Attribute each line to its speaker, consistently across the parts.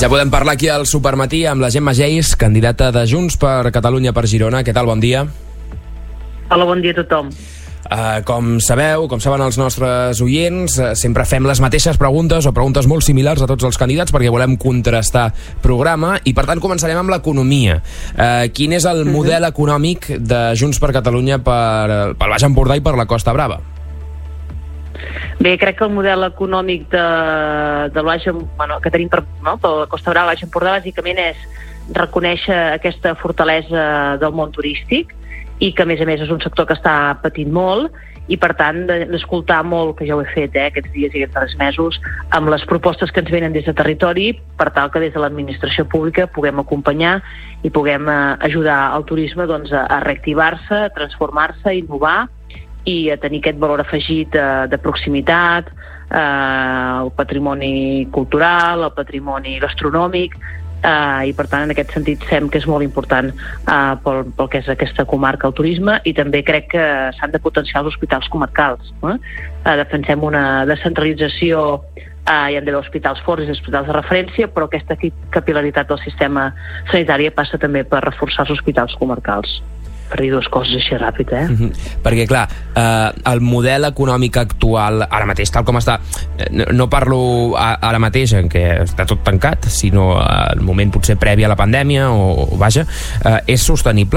Speaker 1: Ja podem parlar aquí al Supermatí amb la Gemma Geis, candidata de Junts per Catalunya per Girona. Què tal? Bon dia.
Speaker 2: Hola, bon dia a tothom.
Speaker 1: Com saben els nostres oients, sempre fem les mateixes preguntes o preguntes molt similars a tots els candidats perquè volem contrastar programa i per tant començarem amb l'economia. Quin és el model econòmic de Junts per Catalunya pel Baix Empordà i per la Costa Brava?
Speaker 2: Bé, crec que el model econòmic que tenim per la Costa Brava, Baix Empordà, bàsicament és reconèixer aquesta fortalesa del món turístic i que, a més és un sector que està patint molt i, per tant, d'escoltar molt, que ja ho he fet aquests dies i aquests darrers mesos, amb les propostes que ens venen des de territori per tal que des de l'administració pública puguem acompanyar i puguem ajudar al turisme a reactivar-se, a transformar-se, a innovar i a tenir aquest valor afegit de proximitat, el patrimoni cultural, el patrimoni gastronòmic, i per tant en aquest sentit sem que és molt important pel que és aquesta comarca, el turisme, i també crec que s'han de potenciar els hospitals comarcals. Defensem una descentralització, hi ha d'haver hospitals forts i hospitals de referència, però aquesta capil·laritat del sistema sanitari passa també per reforçar els hospitals comarcals. Per dir dues coses així ràpid,
Speaker 1: Perquè, clar, el model econòmic actual, ara mateix, tal com està, no parlo ara mateix en què està tot tancat, sinó al moment potser previ a la pandèmia, és sostenible?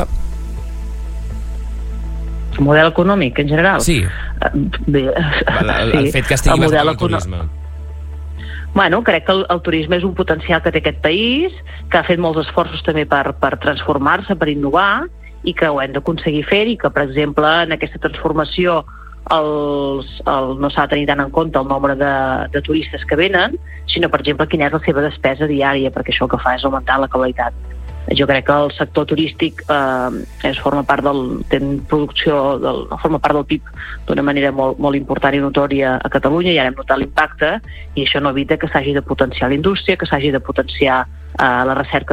Speaker 2: El model econòmic, en general?
Speaker 1: Sí. El fet que estigui basat en el turisme.
Speaker 2: Bueno, crec que el turisme és un potencial que té aquest país, que ha fet molts esforços també per transformar-se, per innovar, i que ho hem d'aconseguir fer i que, per exemple, en aquesta transformació no s'ha de tenir tant en compte el nombre de turistes que venen, sinó, per exemple, quina és la seva despesa diària, perquè això el que fa és augmentar la qualitat. Jo crec que el sector turístic forma part del PIB d'una manera molt important i notòria a Catalunya, i ara hem notat l'impacte, i això no evita que s'hagi de potenciar la indústria, que s'hagi de potenciar la recerca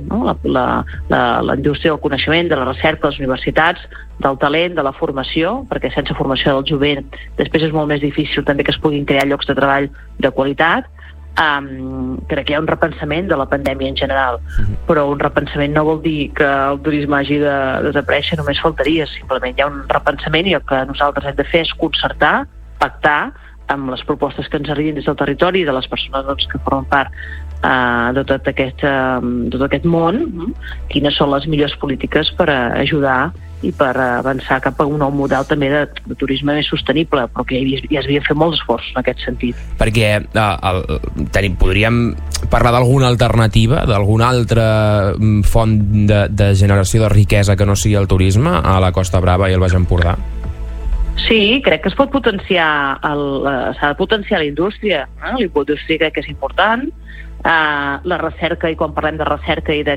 Speaker 2: la indústria del coneixement, de la recerca, de les universitats, del talent, de la formació, perquè sense formació del jovent després és molt més difícil també que es puguin crear llocs de treball de qualitat. Crec que hi ha un repensament de la pandèmia en general, però un repensament no vol dir que el turisme hagi de desaparèixer, només faltaria. Simplement hi ha un repensament i el que nosaltres hem de fer és concertar, pactar amb les propostes que ens arribin des del territori i de les persones que formen part de tot aquest món, quines són les millors polítiques per ajudar i per avançar cap a un nou model també de turisme més sostenible, però que ja s'havien fet molts esforços en aquest sentit.
Speaker 1: Perquè podríem parlar d'alguna alternativa, d'alguna altra font de generació de riquesa que no sigui el turisme a la Costa Brava i el Baix Empordà?
Speaker 2: Sí, crec que es pot potenciar, s'ha de potenciar la indústria. La indústria crec que és important, la recerca, i quan parlem de recerca i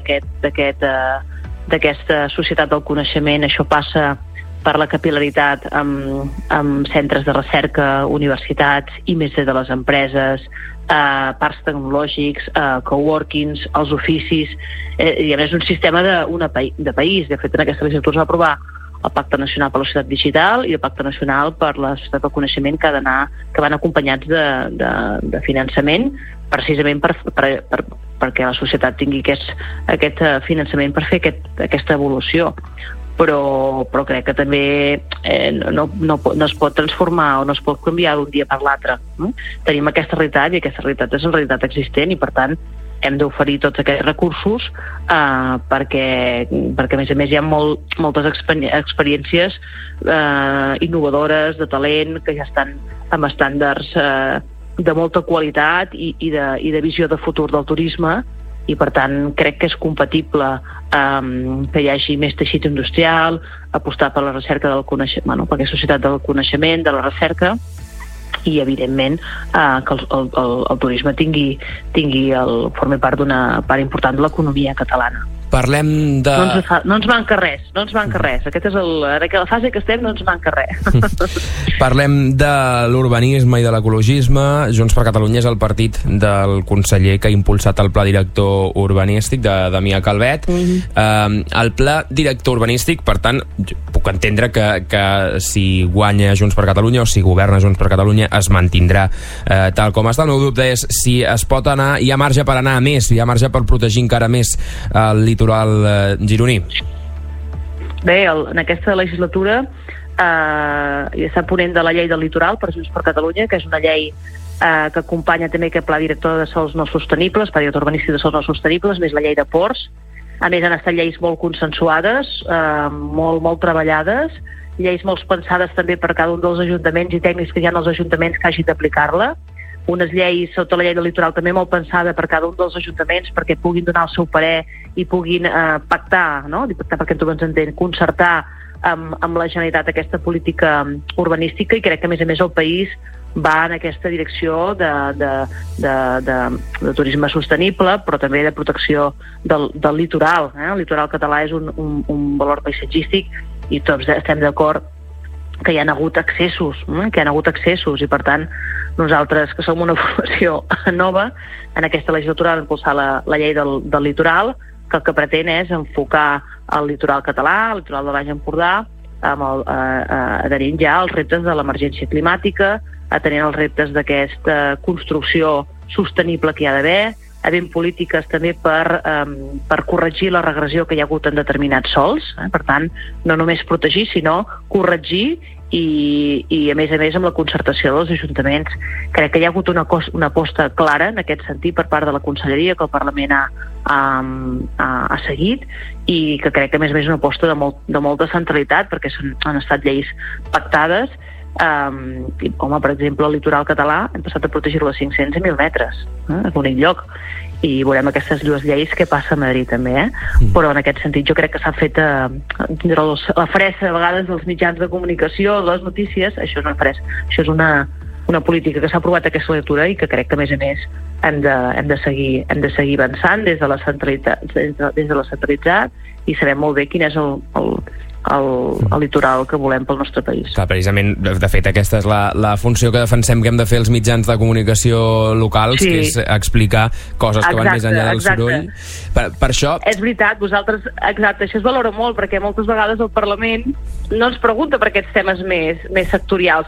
Speaker 2: d'aquesta societat del coneixement, això passa per la capil·laritat amb centres de recerca, universitats, i més de les empreses, parcs tecnològics, coworkings, els oficis, i a més un sistema de país. De fet, en aquesta legislatura es va aprovar el Pacte Nacional per la Societat Digital i el Pacte Nacional per la Societat del Coneixement, que van acompanyats de finançament, precisament perquè la societat tingui aquest finançament per fer aquesta evolució. Però crec que també no es pot transformar o no es pot canviar d'un dia per l'altre. Tenim aquesta realitat, i aquesta realitat és una realitat existent, i per tant hem d'oferir tots aquests recursos perquè a més hi ha moltes experiències innovadores, de talent, que ja estan amb estàndards de molta qualitat i de visió de futur del turisme, i per tant crec que és compatible que hi hagi més teixit industrial, apostar per la recerca del coneixement, per aquesta societat del coneixement, de la recerca, i evidentment que el turisme formi part d'una part important de l'economia catalana.
Speaker 1: Parlem de...
Speaker 2: No ens manca res. Aquesta és la fase que estem, no ens manca res.
Speaker 1: Parlem de l'urbanisme i de l'ecologisme. Junts per Catalunya és el partit del conseller que ha impulsat el pla director urbanístic de Damià Calvet. El pla director urbanístic, per tant, puc entendre que si guanya Junts per Catalunya o si governa Junts per Catalunya es mantindrà tal com està. El meu dubte és si es pot anar, hi ha marge per anar a més, hi ha marge per protegir encara més el litoral gironí.
Speaker 2: Bé, en aquesta legislatura ja està ponent de la llei del litoral per Junts per Catalunya, que és una llei que acompanya també aquest pla director de sòls no sostenibles, pla director urbanístic de sòls no sostenibles, més la llei de ports. A més, han estat lleis molt consensuades, molt treballades, lleis molt pensades també per cada un dels ajuntaments i tècnics que hi ha als ajuntaments que hagin d'aplicar-la. Unes lleis sota la llei del litoral també molt pensada per cada un dels ajuntaments perquè puguin donar el seu parer i puguin pactar, no? Perquè tu ens entens, concertar amb la Generalitat aquesta política urbanística, i crec que a més el país va en aquesta direcció de turisme sostenible, però també de protecció del litoral. El litoral català és un valor paisatgístic i tots estem d'acord que hi ha hagut excessos, i per tant nosaltres, que som una formació nova, en aquesta legislatura vam impulsar la llei del litoral, que el que pretén és enfocar el litoral català, el litoral del Baix Empordà, adherint ja als reptes de l'emergència climàtica, atenent els reptes d'aquesta construcció sostenible que hi ha d'haver, havent polítiques també per corregir la regressió que hi ha hagut en determinats sòls. Per tant, no només protegir, sinó corregir i a més amb la concertació dels ajuntaments. Crec que hi ha hagut una aposta clara en aquest sentit per part de la Conselleria, que el Parlament ha seguit, i que crec que a més és una aposta de molta centralitat, perquè han estat lleis pactades, com per exemple el litoral català hem passat a protegir-lo de 500 a 1.000 metres a l'únic lloc, i veurem aquestes dues lleis que passa a Madrid també, però en aquest sentit jo crec que s'ha fet la fressa a vegades dels mitjans de comunicació, de les notícies. Això és una fressa, això és una política que s'ha aprovat aquesta legislatura i que crec que a més hem de seguir avançant des de la centralitat i sabem molt bé quin és el litoral que volem pel nostre país.
Speaker 1: Clar, precisament, de fet, aquesta és la funció que defensem que hem de fer els mitjans de comunicació locals, sí, que és explicar coses que van més enllà del soroll. Per això...
Speaker 2: És veritat, vosaltres, exacte, això es valora molt, perquè moltes vegades el Parlament no ens pregunta per aquests temes més sectorials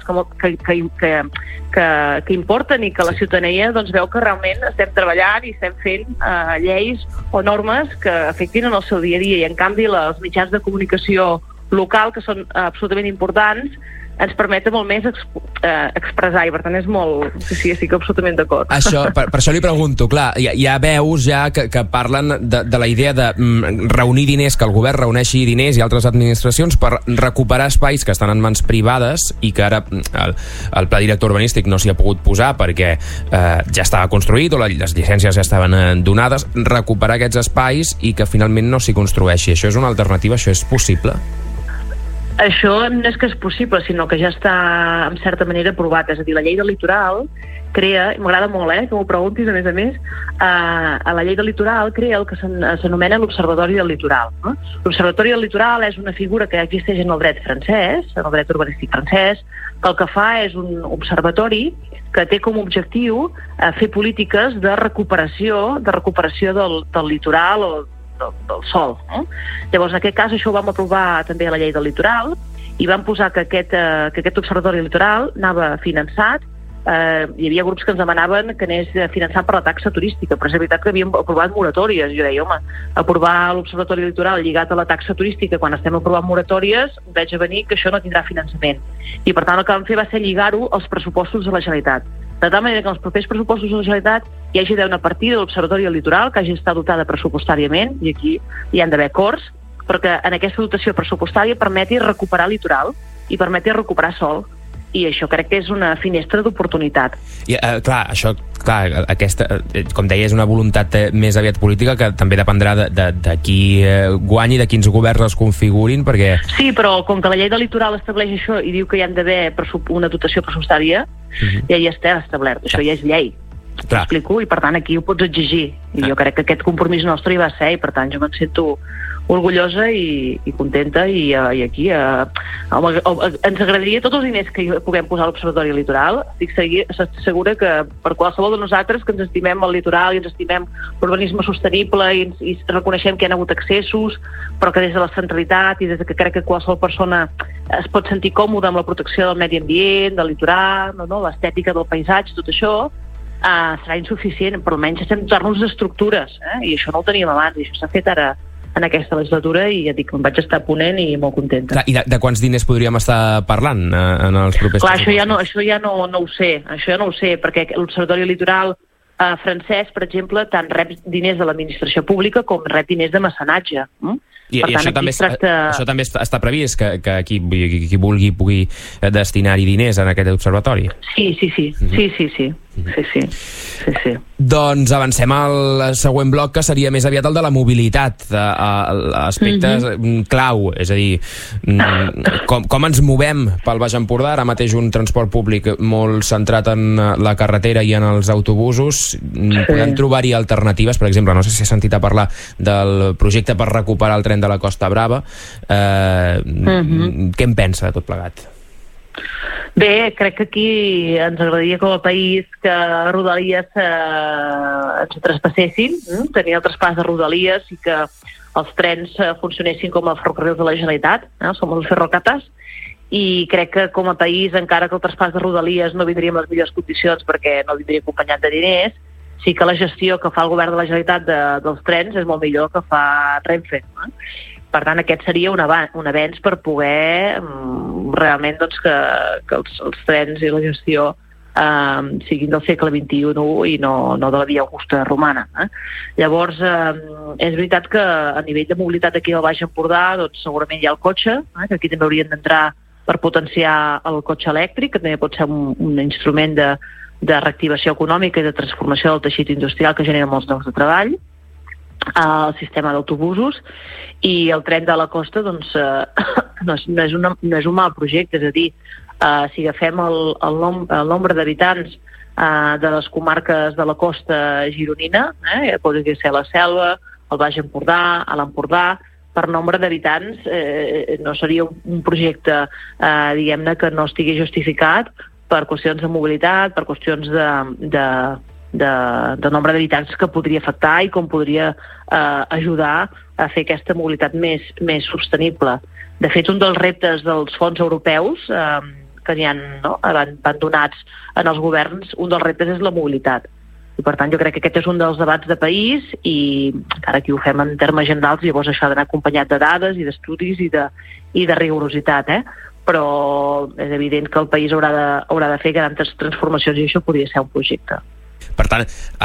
Speaker 2: que importen i que la ciutadania doncs, veu que realment estem treballant i estem fent lleis o normes que afectin en el seu dia a dia, i en canvi els mitjans de comunicació local, que són absolutament importants, ens permeten molt més expressar, i per tant és molt... Sí, estic absolutament d'acord.
Speaker 1: Per això li pregunto, clar, hi ha veus ja que parlen de la idea de reunir diners, que el govern reuneixi diners i altres administracions per recuperar espais que estan en mans privades i que ara el pla director urbanístic no s'hi ha pogut posar perquè ja estava construït o les llicències ja estaven donades, recuperar aquests espais i que finalment no s'hi construeixi. Això és una alternativa? Això és possible?
Speaker 2: Això no és que és possible, sinó que ja està en certa manera aprovat. És a dir, la llei del litoral crea, i m'agrada molt que m'ho preguntis a més, a la llei del litoral crea el que s'anomena l'Observatori del Litoral. L'Observatori del Litoral és una figura que existeix en el dret francès, en el dret urbanístic francès, que el que fa és un observatori que té com a objectiu fer polítiques de recuperació del litoral o del sol. Llavors, en aquest cas, això ho vam aprovar també a la llei del litoral i vam posar que aquest observatori litoral anava finançat. Hi havia grups que ens demanaven que anés finançat per la taxa turística, però és veritat que havíem aprovat moratòries. Jo deia, aprovar l'observatori litoral lligat a la taxa turística quan estem aprovant moratòries, veig a venir que això no tindrà finançament. I per tant el que vam fer va ser lligar-ho als pressupostos de la Generalitat. De tal manera que els propers pressupostos de la Generalitat hi hagi d'haver una partida de l'Observatori del Litoral que hagi estat dotada pressupostàriament, i aquí hi han d'haver acords, perquè en aquesta dotació pressupostària permeti recuperar litoral i permeti recuperar sol. I això crec que és una finestra d'oportunitat.
Speaker 1: Aquesta, com deia, és una voluntat més aviat política que també dependrà de qui guanyi, de quins governs es configurin, perquè...
Speaker 2: Sí, però com que la llei del litoral estableix això i diu que hi ha d'haver una dotació pressupostària, ja hi està establert, això ja és llei. T'explico? I per tant aquí ho pots exigir. I jo crec que aquest compromís nostre hi va ser, i per tant jo me'n sento orgullosa i contenta, i aquí ens agradaria tots els diners que puguem posar a l'Observatori Litoral. Estic segura que per qualsevol de nosaltres que ens estimem el litoral i ens estimem l'urbanisme sostenible i reconeixem que hi ha hagut excessos, però que des de la centralitat i des que crec que qualsevol persona es pot sentir còmode amb la protecció del medi ambient, del litoral, l'estètica del paisatge, tot això serà insuficient, però almenys estem dotar-nos d'estructures, i això no ho teníem abans, i això s'ha fet ara en aquesta legislatura, i ja dic que em vaig estar ponent i molt contenta.
Speaker 1: I de quants diners podríem estar parlant en els propers...
Speaker 2: Clar, això ja no ho sé, perquè l'Observatori Litoral francès, per exemple, tant rep diners de l'administració pública com rep diners de mecenatge.
Speaker 1: I això també està previst, que qui vulgui pugui destinar-hi diners en aquest observatori?
Speaker 2: Sí.
Speaker 1: Doncs avancem al següent bloc, que seria més aviat el de la mobilitat, aspectes clau, és a dir, com ens movem pel Baix Empordà, ara mateix un transport públic molt centrat en la carretera i en els autobusos. Podem trobar-hi alternatives, per exemple, no sé si has sentit a parlar del projecte per recuperar el tren de la Costa Brava. Què en pensa de tot plegat?
Speaker 2: Bé, crec que aquí ens agradaria com a país que Rodalies ens traspassessin, tenir el traspàs de Rodalies i que els trens funcionessin com a ferrocarrils de la Generalitat, som els ferrocates, i crec que com a país, encara que el traspàs de Rodalies no vindria en les millors condicions perquè no vindria acompanyat de diners, sí que la gestió que fa el govern de la Generalitat dels trens és molt millor que fa Renfe. Per tant, aquest seria un avenç per poder realment que els trens i la gestió siguin del segle XXI i no de la via Augusta romana. Llavors, és veritat que a nivell de mobilitat aquí al Baix Empordà, doncs segurament hi ha el cotxe, que aquí també haurien d'entrar per potenciar el cotxe elèctric, que també pot ser un instrument de reactivació econòmica i de transformació del teixit industrial que genera molts llocs de treball, el sistema d'autobusos, i el tren de la costa doncs no és un mal projecte, és a dir, si agafem el nombre d'habitants de les comarques de la costa gironina, podria ser la Selva, el Baix Empordà, l'Empordà, per nombre d'habitants no seria un projecte diguem-ne que no estigui justificat per qüestions de mobilitat, per qüestions de nombre d'habitants que podria afectar i com podria ajudar a fer aquesta mobilitat més sostenible. De fet, un dels reptes dels fons europeus que van donats en els governs, un dels reptes és la mobilitat. I per tant jo crec que aquest és un dels debats de país, i encara que ho fem en termes generals, llavors això ha d'anar acompanyat de dades i d'estudis i de rigorositat, però és evident que el país haurà de fer grans transformacions, i això podria ser un projecte.
Speaker 1: Per tant,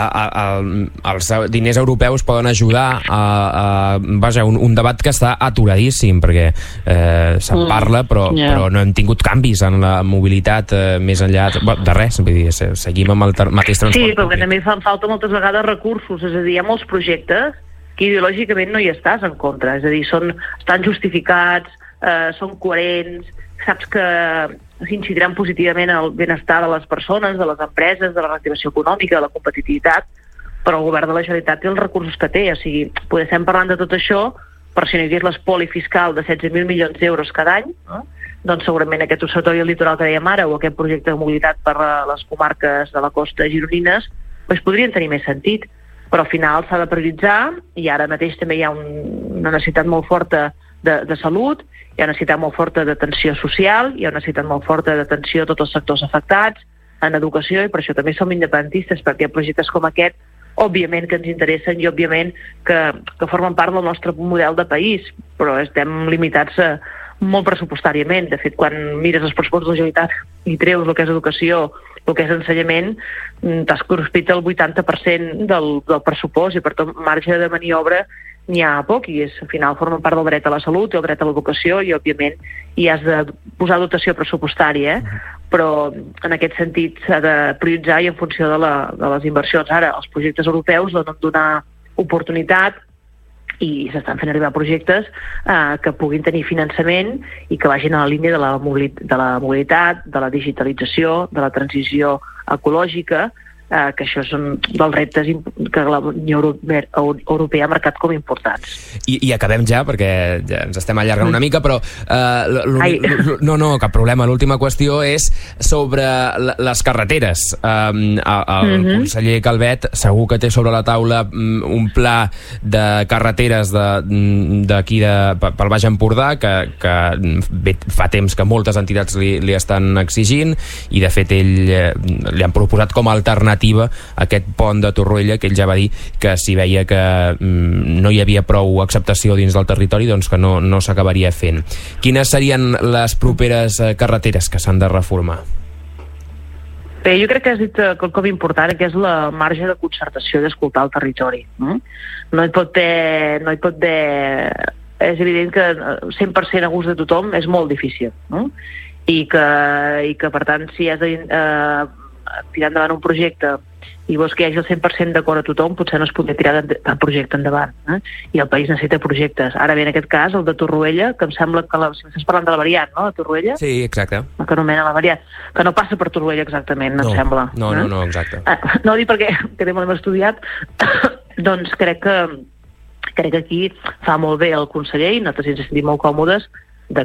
Speaker 1: els diners europeus poden ajudar a un debat que està aturadíssim, perquè se'n parla, però no hem tingut canvis en la mobilitat més enllà de res, vull dir, seguim amb el mateix transport.
Speaker 2: Sí, però també fan falta moltes vegades recursos, és a dir, hi ha molts projectes que ideològicament no hi estàs en contra, és a dir, estan justificats, són coherents, saps que s'incidiran positivament al benestar de les persones, de les empreses, de la reactivació econòmica, de la competitivitat, però el govern de la Generalitat té els recursos que té, o sigui, estem parlant de tot això, però si no hi hagués l'espoli fiscal de 16.000 milions d'euros cada any, doncs segurament aquest observatori litoral que dèiem ara, o aquest projecte de mobilitat per a les comarques de la costa gironines, doncs podrien tenir més sentit, però al final s'ha de prioritzar, i ara mateix també hi ha una necessitat molt forta de salut, hi ha una necessitat molt forta d'atenció social, hi ha una necessitat molt forta d'atenció a tots els sectors afectats, en educació, i per això també som independentistes, perquè projectes com aquest, òbviament que ens interessen i òbviament que formen part del nostre model de país, però estem limitats molt pressupostàriament. De fet, quan mires els pressupostos de la Generalitat i treus el que és educació, el que és ensenyament, t'has cruspit el 80% del pressupost, i per tot marge de maniobra n'hi ha poc, i al final formen part del dret a la salut i el dret a l'educació, i òbviament hi has de posar dotació pressupostària, però en aquest sentit s'ha de prioritzar i en funció de les inversions. Ara, els projectes europeus donen donar oportunitat, i s'estan fent arribar projectes que puguin tenir finançament i que vagin a la línia de la mobilitat, de la digitalització, de la transició ecològica, que això és un dels reptes que la Unió Europea ha marcat com importants.
Speaker 1: I acabem ja, perquè ja ens estem allargant una mica, però no, cap problema. L'última qüestió és sobre les carreteres. El conseller Calvet segur que té sobre la taula un pla de carreteres d'aquí pel Baix Empordà que fa temps que moltes entitats li estan exigint, i de fet ell li han proposat com a alternativa aquest pont de Torroella, que ell ja va dir que si veia que no hi havia prou acceptació dins del territori, doncs que no s'acabaria fent. Quines serien les properes carreteres que s'han de reformar?
Speaker 2: Bé, jo crec que has dit quelcom important, que és la marge de concertació d'escoltar el territori. No hi pot haver... És evident que 100% a gust de tothom és molt difícil, i que per tant, si has de tirar endavant un projecte i vols que hi hagi el 100% d'acord a tothom, potser no es podria tirar el projecte endavant, i el país necessita projectes. Ara bé, en aquest cas, el de Torroella, que em sembla que estàs parlant de la variant, no?, de Torroella?
Speaker 1: Sí, exacte.
Speaker 2: Que anomena la variant, que no passa per Torroella exactament, em sembla.
Speaker 1: No, exacte.
Speaker 2: No, dic perquè també l'hem estudiat, doncs crec que aquí fa molt bé el conseller, i nosaltres ens sentim molt còmodes de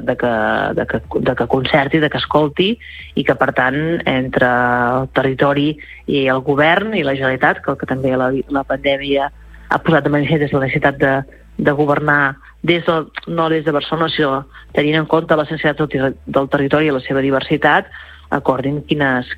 Speaker 2: que concerti, de que escolti, i que per tant entre el territori i el govern i la Generalitat, que també la pandèmia ha posat de manifest des de la necessitat de governar no des de Barcelona, sinó tenint en compte les necessitats del territori i la seva diversitat, acordin quines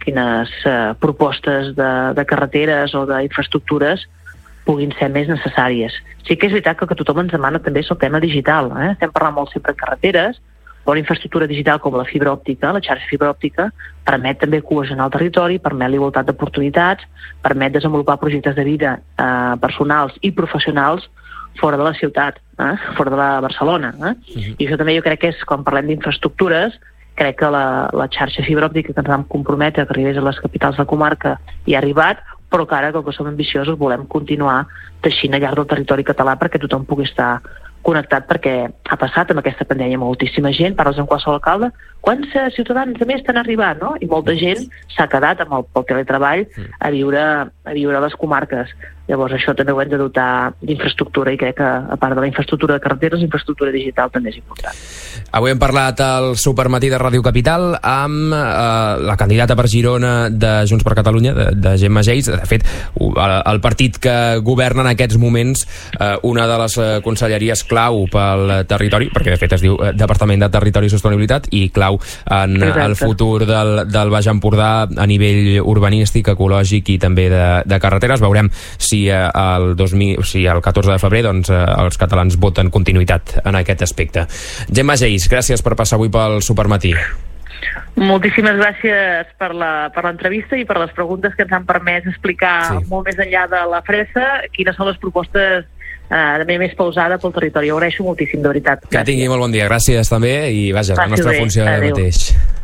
Speaker 2: propostes de carreteres o d'infraestructures puguin ser més necessàries. Sí que és veritat que tothom ens demana també és el tema digital. Estem parlant molt sempre de carreteres, però la infraestructura digital com la fibra òptica, la xarxa fibra òptica, permet també cohesionar el territori, permet la igualtat d'oportunitats, permet desenvolupar projectes de vida personals i professionals fora de la ciutat, fora de la Barcelona. I això també jo crec que és, quan parlem d'infraestructures, crec que la xarxa fibra òptica que ens vam comprometre que arribés a les capitals de comarca hi ha arribat, però que ara, com que som ambiciosos, volem continuar teixint al llarg del territori català perquè tothom pugui estar connectat, perquè ha passat amb aquesta pandèmia moltíssima gent, parles amb qualsevol alcalde, quants ciutadans de més t'han arribat, no? I molta gent s'ha quedat pel teletreball a viure a les comarques. Llavors això també ho hem de dotar d'infraestructura, i crec que a part de la infraestructura de carreteres, la infraestructura digital també és important.
Speaker 1: Avui hem parlat al Supermatí de Ràdio Capital amb la candidata per Girona de Junts per Catalunya, de Gemma Geis. De fet, el partit que governa en aquests moments una de les conselleries clau pel territori, perquè de fet es diu Departament de Territori i Sostenibilitat, i clau en el futur del Baix Empordà a nivell urbanístic, ecològic i també de carreteres. Veurem si el 14 de febrer doncs, els catalans voten continuïtat en aquest aspecte. Gemma Geis, gràcies per passar avui pel Supermatí.
Speaker 2: Moltíssimes gràcies per l'entrevista i per les preguntes que ens han permès explicar molt més enllà de la fressa quines són les propostes de manera més pausada pel territori. Ho agraeixo moltíssim, de veritat.
Speaker 1: Que tingui molt bon dia. Gràcies també, i vaja, la nostra funció mateix.